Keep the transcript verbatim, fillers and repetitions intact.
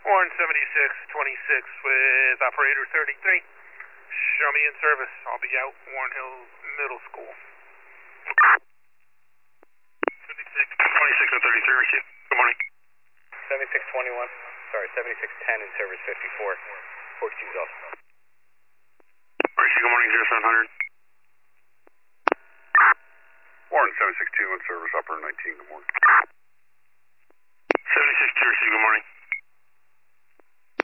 Warren seventy-six twenty-six with operator thirty-three. Show me in service. I'll be out Warren Hills Middle School. seventy-six twenty-six and thirty-three, receive. Good morning. seventy-six twenty-one, sorry, seventy-six ten in service fifty-four. forty-two's off. Receive, good morning, zero seven hundred. Warren seven six two in service, upper nineteen, good morning. seventy-six two, receive, good morning.